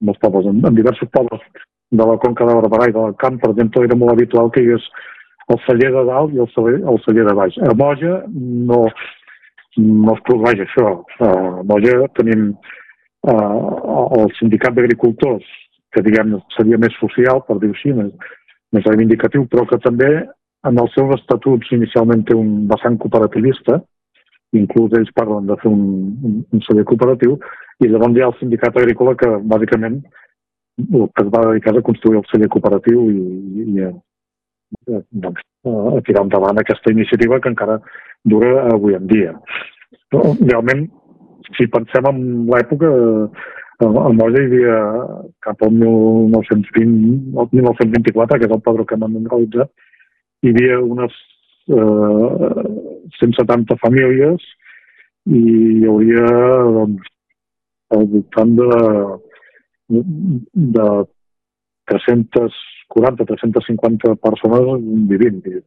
molts pobles. En diversos pobles de la Conca de Barberà i del Camp, per exemple, era molt habitual que hi hagués el celler de dalt i el celler de baix. A Moja no es produeix això. A Moja tenim el sindicat d'agricultors, que diguem seria més social, per dir-ho així, més reivindicatiu, però que també en els seus estatuts inicialment té un vessant cooperativista, inclús ells parlen de fer un celler cooperatiu, i llavors hi ha el sindicat agrícola que bàsicament el que es va dedicar a construir el celler cooperatiu i a tirar endavant aquesta iniciativa que encara dura avui en dia. Però, realment, si pensem en l'època, a Moja hi havia cap al 1920, 1924, que és el padró que hem realitzat, hi havia unes 170 famílies i hi hauria al voltant de 340-350 persones vivint.